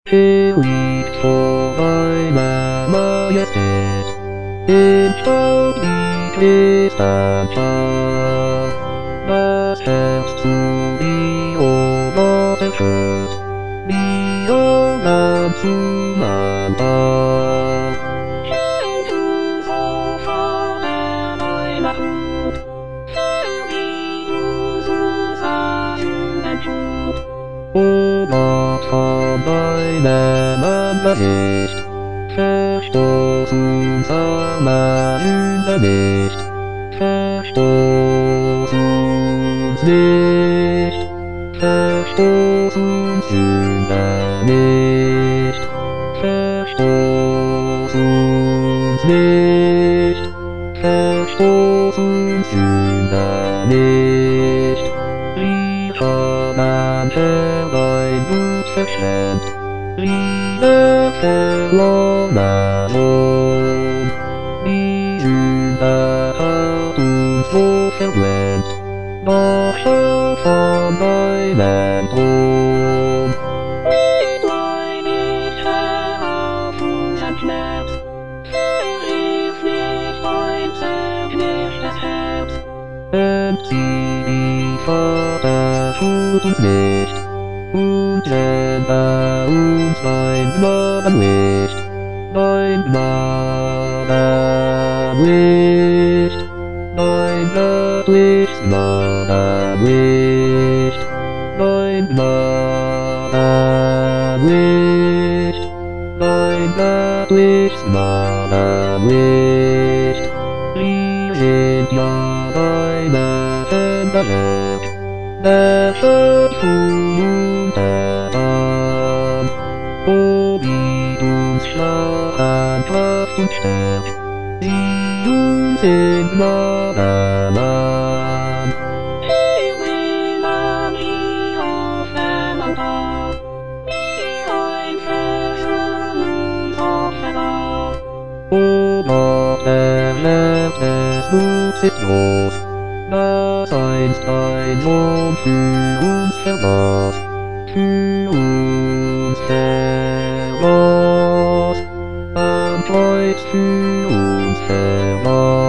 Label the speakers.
Speaker 1: Hier liegt vor einer Majestät, im Staub die Kristanschaft, das Herz zu beobachten schürt, wie Land zu Mann. Schön du so vorne Weihnachtsmut, schön wie du so sagen tut. Obacht von deinem Angesicht, verstoß uns armer Sünder nicht, verstoß uns nicht, verstoß uns Sünder nicht, verstoß uns nicht, verstoß uns Sünder nicht. Mancher dein Blut verschwemmt, lieber verlorener Sohn. Die Sünder hat uns so verblendet, doch schau von deinem Thron. Mitleid nicht, hör auf unseren Schmerz, verruf nicht dein zerknirschtes Herz. Entzieh die Vater, tut uns nicht, und sende uns dein Gnadenlicht, dein Gnadenlicht, dein göttliches Gnadenlicht, dein Gnadenlicht, dein göttliches Gnadenlicht. Wir sind ja deine Kinderwerk, der Schöpfung untertan. O gib uns Schlagen, Kraft und Stärk, sieh uns in Gnaden an. Hier will man hier auf dem Altar, wie ein Versöhnungsopfer dar. O Gott, der Wert des Buchs ist groß, dass einst dein Sohn für uns vergaß, für uns vergaß, am Kreuz für uns vergaß.